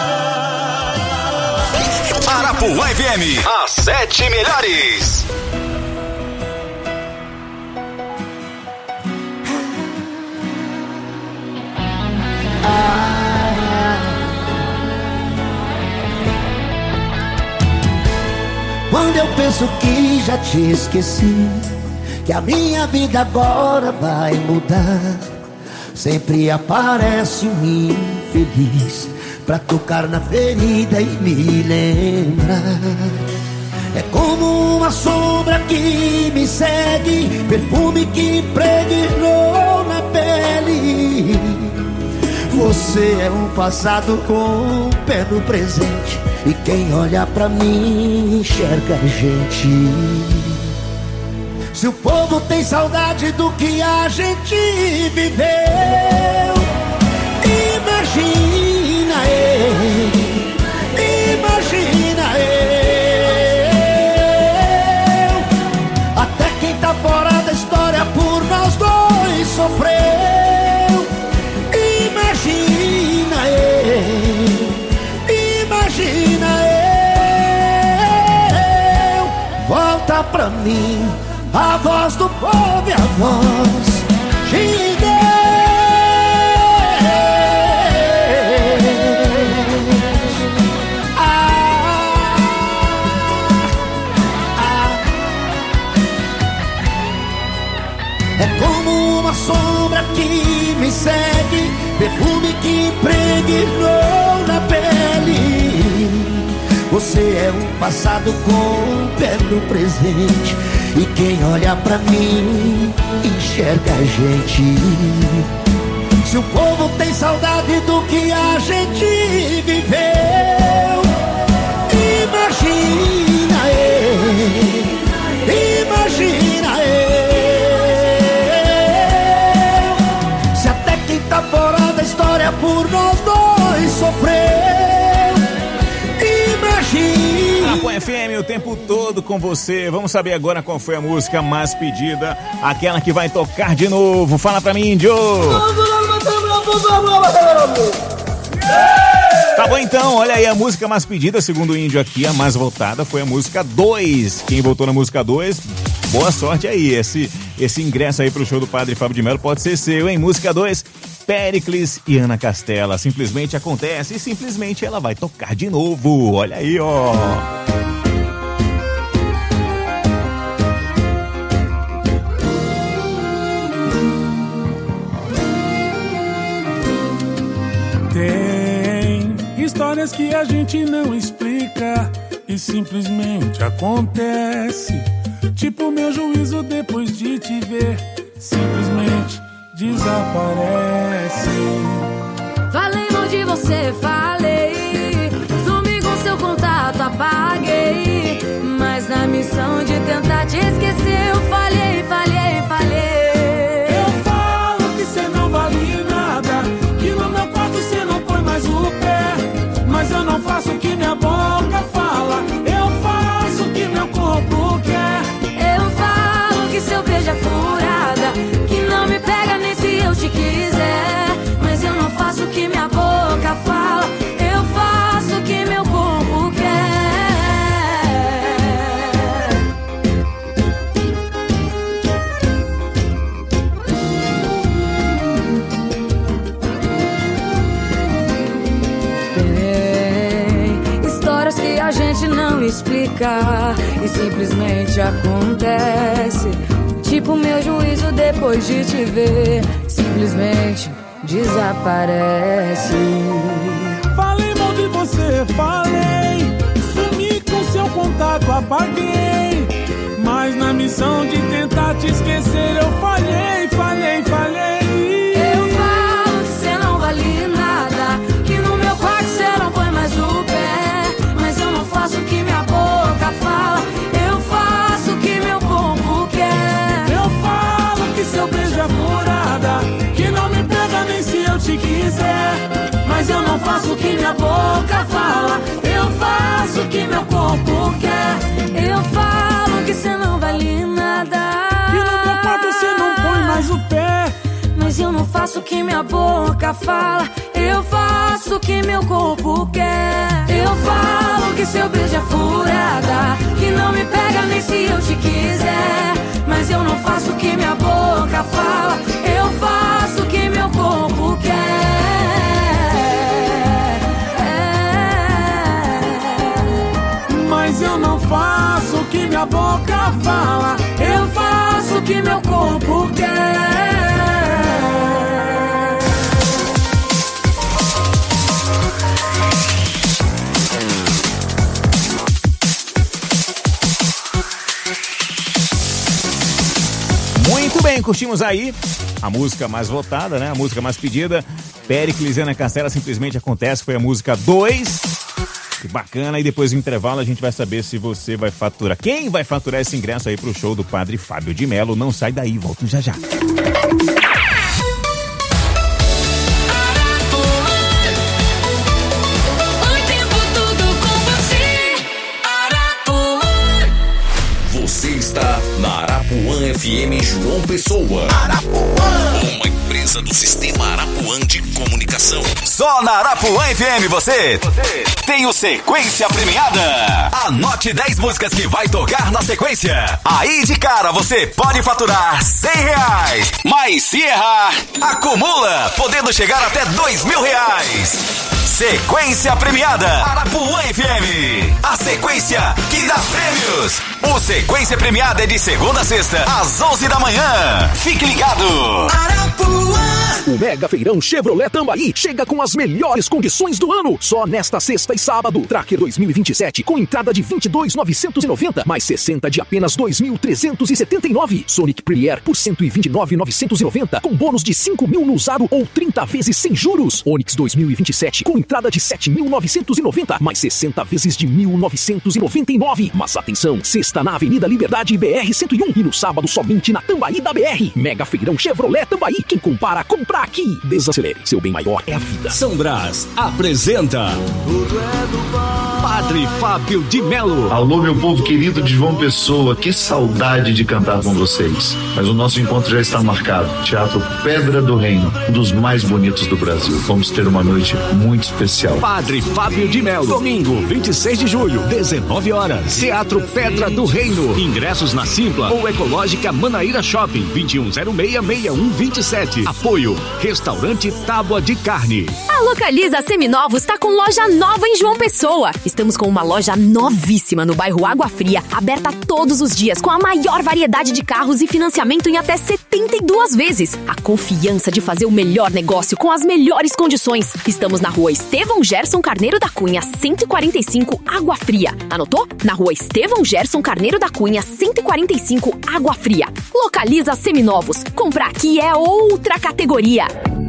Arapuã FM, as 7 melhores.
Quando eu penso que já te esqueci, que a minha vida agora vai mudar, sempre aparece um infeliz pra tocar na ferida e me lembrar. É como uma sombra que me segue, perfume que impregnou na pele. Você é um passado com um pé no presente, e quem olha pra mim enxerga a gente. Se o povo tem saudade do que a gente viveu, imagina eu, imagina eu. Até quem tá fora da história por nós dois sofreu. Imagina eu, imagina eu. Volta pra mim a voz do povo e a voz de Deus. É como uma sombra que me segue, perfume que impregnou na pele. Você é um passado com um pé no presente, e quem olha pra mim enxerga a gente. Se o povo tem saudade do que a gente viveu, imagina eu, imagina eu. Se até quem tá fora da história por nós dois sofreu,
Arapuã FM o tempo todo com você. Vamos saber agora qual foi a música mais pedida, aquela que vai tocar de novo. Fala pra mim, Índio. Tá bom então, olha aí a música mais pedida, segundo o Índio aqui, a mais votada foi a música 2. Quem votou na música 2, boa sorte aí. Esse ingresso aí pro show do Padre Fábio de Melo pode ser seu, hein? Música 2, Péricles e Ana Castela. Simplesmente acontece e simplesmente ela vai tocar de novo. Olha aí, ó.
Tem histórias que a gente não explica e simplesmente acontece. Tipo meu juízo depois de te ver, simplesmente desaparece.
Falei mal de você, falei. Sumi com seu contato, apaguei. Mas na missão de tentar te esquecer, eu falhei.
Eu falo que cê não vale nada, que no meu quarto cê não põe mais o pé. Mas eu não faço o que minha boca fala, eu faço o que meu corpo quer.
Eu falo que seu beijo é furada, que não me pega nem se eu te quiser. Mas eu não faço o que minha boca fala, eu faço o que meu corpo quer. Tem histórias que a gente não explica e simplesmente acontece. Tipo meu juízo depois de te ver, simplesmente desaparece.
Falei mal de você, falei. Sumi com seu contato, apaguei. Mas na missão de tentar te esquecer, eu falhei.
Eu falo que cê não vale nada, que no meu quarto cê não põe mais o pé. Mas eu não faço o que minha boca fala, eu faço o que meu corpo quer.
Eu falo que seu beijo é furada, que não me pega nem se eu te quiser. Mas eu não faço o que minha boca fala, eu faço o que meu corpo quer.
Eu falo que cê não vale nada,
que no meu quarto cê não põe mais o pé.
Mas eu não faço o que minha boca fala, eu faço o que meu corpo quer. Eu falo que seu beijo é furada, que não me pega nem se eu te quiser. Mas eu não faço o que minha boca fala, eu faço o que meu corpo quer.
Mas eu não faço o que minha boca fala, eu faço o que meu corpo quer.
Muito bem, curtimos aí a música mais votada, né? A música mais pedida. Péricles e Ana Castela, simplesmente acontece. Foi a música 2. Que bacana. E depois do intervalo a gente vai saber se você vai faturar. Quem vai faturar esse ingresso aí pro show do Padre Fábio de Melo? Não sai daí, volto já já.
Você está na Arapuã FM João Pessoa. Arapuã, uma empresa do Sistema Arapuã de Comunicação.
Só na Arapuã FM você tem o Sequência Premiada. Anote 10 músicas que vai tocar na sequência. Aí de cara você pode faturar R$100. Mas se errar, acumula, podendo chegar até R$2.000. Sequência Premiada Arapuã FM. A sequência que dá prêmios. O Sequência Premiada é de segunda a sexta, às 11 da manhã. Fique ligado.
Arapuã. O Mega Feirão Chevrolet Tambaí chega com as melhores condições do ano. Só nesta sexta e sábado. Tracker 2027 com entrada de 22.990, mais 60 de apenas 2.379. Sonic Premier por 129.990, com bônus de 5.000 no usado ou 30 vezes sem juros. Onix 2027 com entrada de 7.990, mais 60 vezes de 1.999. Mas atenção, sexta na Avenida Liberdade BR-101 e no sábado somente na Tambaí da BR. Mega Feirão Chevrolet Tambaí. Quem compara, compra aqui. Desacelere, seu bem maior é a vida.
São Brás apresenta
Tudo é do bom.
Padre Fábio de Melo.
Alô, meu povo querido de João Pessoa, que saudade de cantar com vocês. Mas o nosso encontro já está marcado. Teatro Pedra do Reino, um dos mais bonitos do Brasil. Vamos ter uma noite muito especial.
Padre Fábio de Melo, domingo, 26 de julho, 19 horas. Teatro Pedra do Reino. Ingressos na Simpla ou Ecológica Manaíra Shopping, 21066127. Apoio, Restaurante Tábua de Carne.
A Localiza Seminovos está com loja nova em João Pessoa. Estamos com uma loja novíssima no bairro Água Fria, aberta todos os dias, com a maior variedade de carros e financiamento em até 72 vezes. A confiança de fazer o melhor negócio com as melhores condições. Estamos na rua Estevão Gerson Carneiro da Cunha, 145, Água Fria. Anotou? Na rua Estevão Gerson Carneiro da Cunha, 145, Água Fria. Localiza Seminovos. Comprar aqui é outra categoria.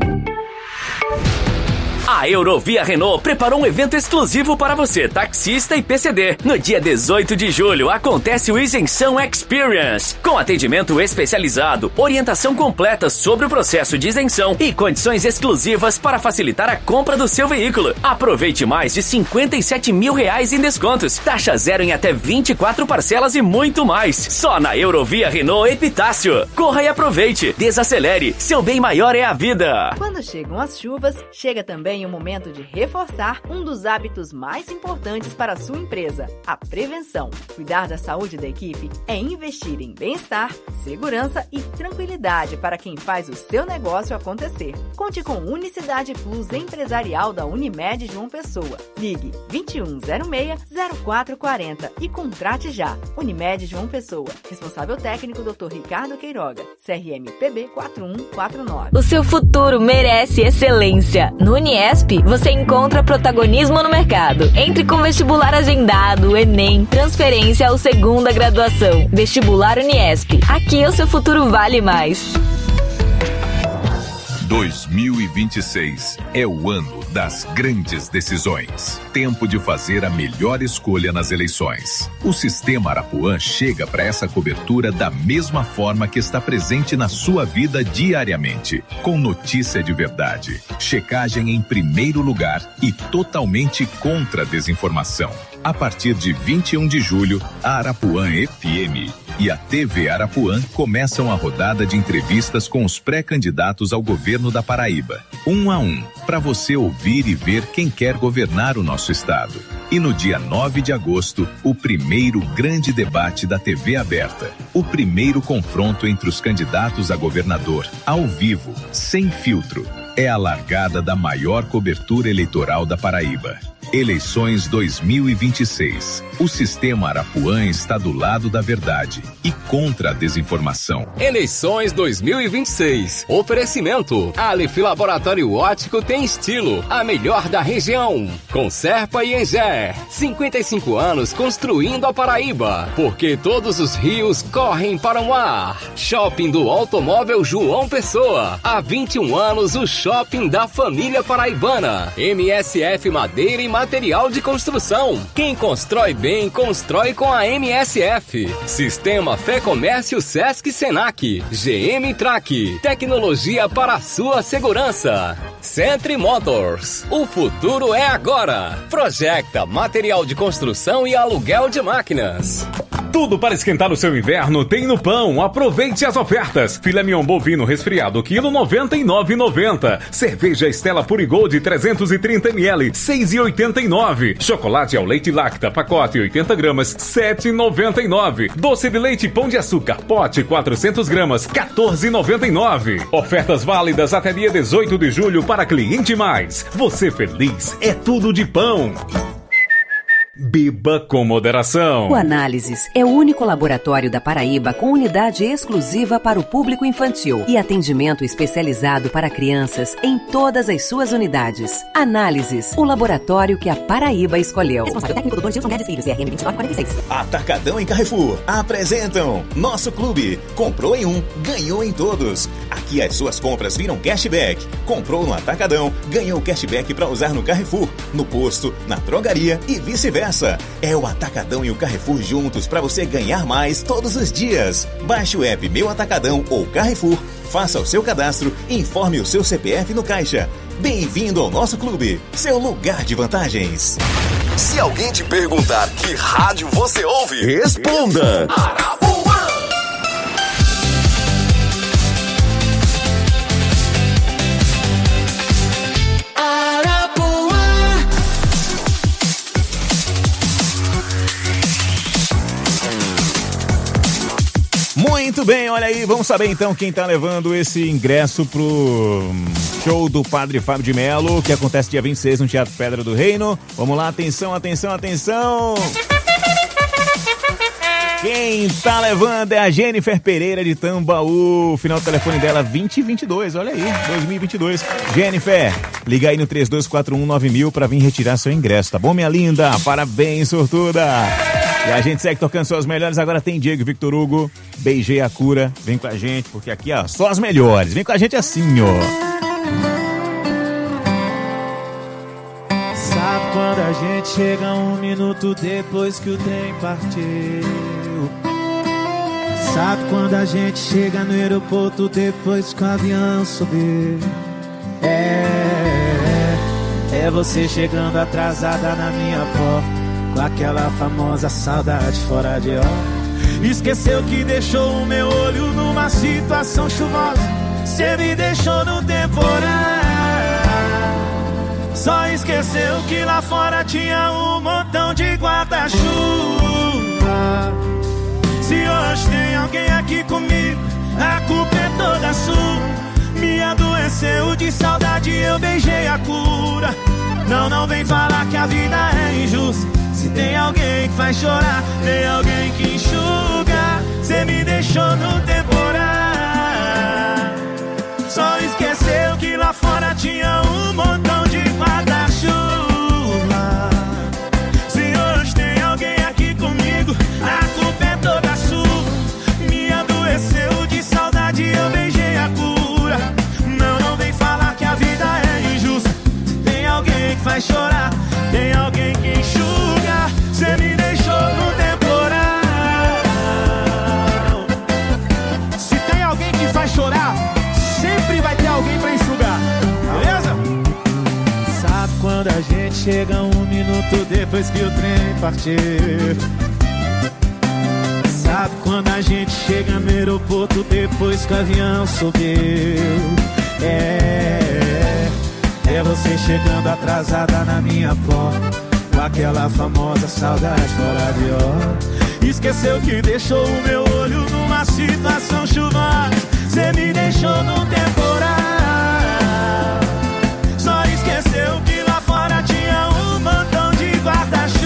A Eurovia Renault preparou um evento exclusivo para você, taxista e PCD. No dia 18 de julho, acontece o Isenção Experience, com atendimento especializado, orientação completa sobre o processo de isenção e condições exclusivas para facilitar a compra do seu veículo. Aproveite mais de R$57 mil em descontos, taxa zero em até 24 parcelas e muito mais. Só na Eurovia Renault Epitácio. Corra e aproveite, desacelere, seu bem maior é a vida.
Quando chegam as chuvas, chega também o momento de reforçar um dos hábitos mais importantes para a sua empresa, a prevenção. Cuidar da saúde da equipe é investir em bem-estar, segurança e tranquilidade para quem faz o seu negócio acontecer. Conte com Unicidade Plus Empresarial da Unimed João Pessoa. Ligue 2106-0440 e contrate já. Unimed João Pessoa. Responsável técnico Dr. Ricardo Queiroga. CRM PB 4149.
O seu futuro merece excelência. No Uniesp, você encontra protagonismo no mercado. Entre com vestibular agendado, Enem, transferência ou segunda graduação. Vestibular Uniesp. Aqui o seu futuro vale mais.
2026 é o ano das grandes decisões. Tempo de fazer a melhor escolha nas eleições. O Sistema Arapuã chega para essa cobertura da mesma forma que está presente na sua vida diariamente, com notícia de verdade, checagem em primeiro lugar e totalmente contra a desinformação. A partir de 21 de julho, a Arapuã FM e a TV Arapuã começam a rodada de entrevistas com os pré-candidatos ao governo da Paraíba, um a um, para você ouvir e ver quem quer governar o nosso estado. E no dia 9 de agosto, o primeiro grande debate da TV aberta, o primeiro confronto entre os candidatos a governador, ao vivo, sem filtro. É a largada da maior cobertura eleitoral da Paraíba. Eleições 2026. O Sistema Arapuã está do lado da verdade e contra a desinformação.
Eleições 2026. Oferecimento. Aleph Laboratório Óptico tem estilo. A melhor da região. Com Serpa e Engé. 55 anos construindo a Paraíba. Porque todos os rios correm para o mar. Shopping do Automóvel João Pessoa. Há 21 anos o shopping da família paraibana. MSF Madeira e Material de Construção. Quem constrói bem, constrói com a MSF. Sistema Fé Comércio Sesc Senac. GM Track. Tecnologia para a sua segurança. Centre Motors. O futuro é agora. Projecta Material de Construção e Aluguel de Máquinas.
Tudo para esquentar o seu inverno tem no Pão. Aproveite as ofertas. Filé mignon bovino resfriado, quilo R$ 99,90. Cerveja Stella Purigold 330 ml, R$ 6,89. Chocolate ao leite Lacta, pacote 80 gramas, R$ 7,99. Doce de leite Pão de Açúcar, pote 400 gramas, R$ 14,99. Ofertas válidas até dia 18 de julho para cliente mais. Você feliz é tudo de Pão. Beba com moderação.
O Análises é o único laboratório da Paraíba com unidade exclusiva para o público infantil e atendimento especializado para crianças em todas as suas unidades. Análises, o laboratório que a Paraíba escolheu.
Responsável técnico Dr. Gilson Guedes Filho, CRM 2946.
Atacadão e Carrefour apresentam Nosso Clube. Comprou em um, ganhou em todos. Aqui as suas compras viram cashback. Comprou no Atacadão, ganhou cashback para usar no Carrefour, no posto, na drogaria e vice-versa. É o Atacadão e o Carrefour juntos para você ganhar mais todos os dias. Baixe o app Meu Atacadão ou Carrefour
Faça o seu cadastro e informe o seu CPF no Caixa. Bem-vindo ao nosso clube, seu lugar de vantagens.
Se alguém te perguntar que rádio você ouve, responda.
Muito bem, olha aí, vamos saber então quem tá levando esse ingresso pro show do Padre Fábio de Melo, que acontece dia 26 no Teatro Pedra do Reino. Vamos lá, atenção, atenção, atenção! Quem tá levando é a Jennifer Pereira de Tambaú, o final do telefone dela 2022, olha aí, 2022. Jennifer, liga aí no 32419000 pra vir retirar seu ingresso, tá bom, minha linda? Parabéns, sortuda! E a gente segue tocando só as melhores. Agora tem Diego e Victor Hugo. Beijei a cura. Vem com a gente, porque aqui, ó, só as melhores. Vem com a gente assim, ó.
Sabe quando a gente chega 1 minuto depois que o trem partiu? Sabe quando a gente chega no aeroporto depois que o avião subiu? É você chegando atrasada na minha porta, com aquela famosa saudade fora de hora. Esqueceu que deixou o meu olho numa situação chuvosa. Cê me deixou no temporal. Só esqueceu que lá fora tinha um montão de guarda-chuva. Se hoje tem alguém aqui comigo, a culpa é toda sua. Me adoeceu de saudade, eu beijei a cura. Não vem falar que a vida é injusta. Se tem alguém que faz chorar, tem alguém que enxuga. Cê me deixou no temporal. Só esqueceu que lá fora tinha um montão de guarda-chuva. Se hoje tem alguém aqui comigo, a culpa é toda sua. Me adoeceu de saudade, eu beijei a cura. Não vem falar que a vida é injusta. Se tem alguém que faz chorar, tem alguém que enxuga. Cê me deixou no temporal. Se tem alguém que faz chorar, sempre vai ter alguém pra enxugar, beleza? Sabe quando a gente chega 1 minuto depois que o trem partiu? Sabe quando a gente chega no aeroporto depois que o avião subiu? É você chegando atrasada na minha porta, com aquela famosa saudade fora de hora. Esqueceu que deixou o meu olho numa situação chuvosa. Cê me deixou no temporal. Só esqueceu que lá fora tinha um montão de guarda-chuva.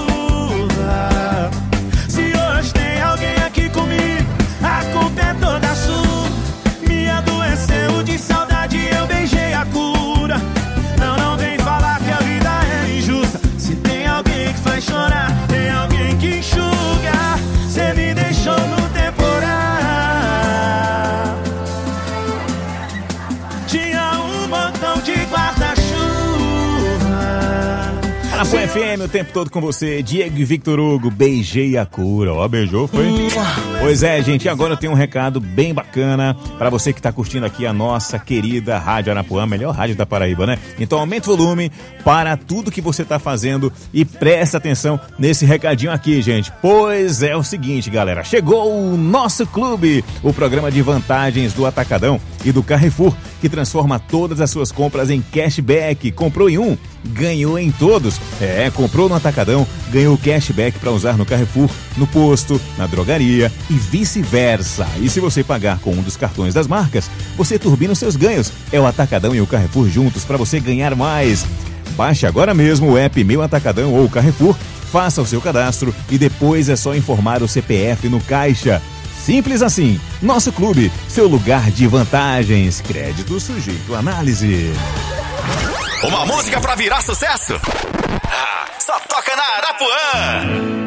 Se hoje tem alguém aqui comigo, a culpa é toda sua. Me adoeceu de saudade, eu beijei a cura. Não vem falar que a vida é injusta. Se tem alguém que faz chorar, tem alguém que enxuga. Cê me deixou no temporal. Tinha um montão de guarda-chuva.
Anapuã FM, o tempo todo com você, Diego e Victor Hugo, beijei a cura. Ó, beijou, foi? Pois é, gente, e agora eu tenho um recado bem bacana pra você que tá curtindo aqui a nossa querida Rádio Anapuã, melhor rádio da Paraíba, né? Então aumenta o volume para tudo que você tá fazendo e presta atenção nesse recadinho aqui, gente. Pois é o seguinte, galera, chegou o nosso clube, o programa de vantagens do Atacadão e do Carrefour, que transforma todas as suas compras em cashback. Comprou em um, ganhou em todos. Comprou no Atacadão, ganhou cashback para usar no Carrefour, no posto, na drogaria e vice-versa. E se você pagar com um dos cartões das marcas, você turbina os seus ganhos. É o Atacadão e o Carrefour juntos para você ganhar mais. Baixe agora mesmo o app Meu Atacadão ou Carrefour, faça o seu cadastro e depois é só informar o CPF no caixa. Simples assim. Nosso clube, seu lugar de vantagens. Crédito sujeito à análise.
Uma música pra virar sucesso? Só toca na Arapuã.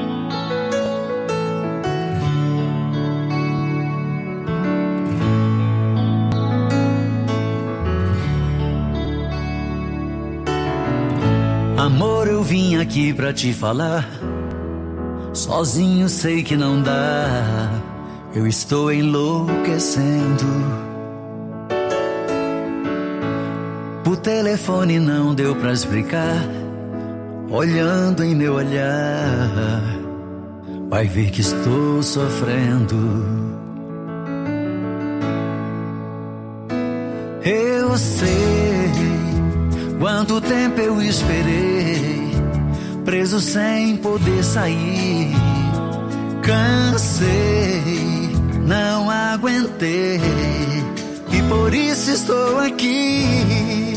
Amor, eu vim aqui pra te falar. Sozinho sei que não dá. eu estou enlouquecendo. O telefone não deu pra explicar. Olhando em meu olhar, vai ver que estou sofrendo. Eu sei quanto tempo eu esperei, preso sem poder sair. Cansei, não aguentei, e por isso estou aqui.